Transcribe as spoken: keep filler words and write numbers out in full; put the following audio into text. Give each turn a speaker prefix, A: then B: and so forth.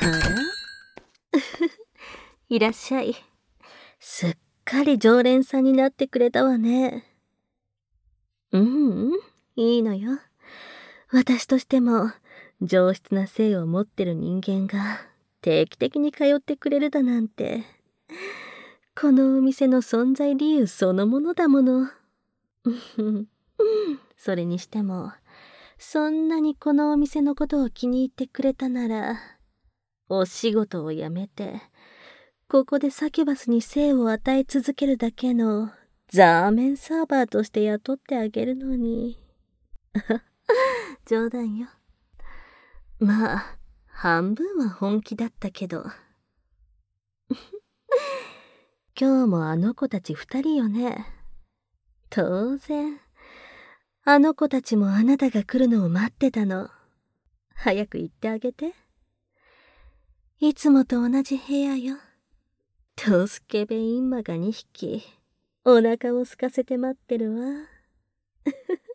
A: あらいらっしゃい。すっかり常連さんになってくれたわね。ううん、いいのよ。私としても上質な性を持ってる人間が定期的に通ってくれるだなんて、このお店の存在理由そのものだもの。それにしても、そんなにこのお店のことを気に入ってくれたなら、お仕事を辞めて、ここでサキュバスに生を与え続けるだけのザーメンサーバーとして雇ってあげるのに。冗談よ。まあ、半分は本気だったけど。今日もあの子たち二人よね。当然。あの子たちもあなたが来るのを待ってたの。早く行ってあげて。いつもと同じ部屋よ。とスケベインマがにひき、お腹を空かせて待ってるわ。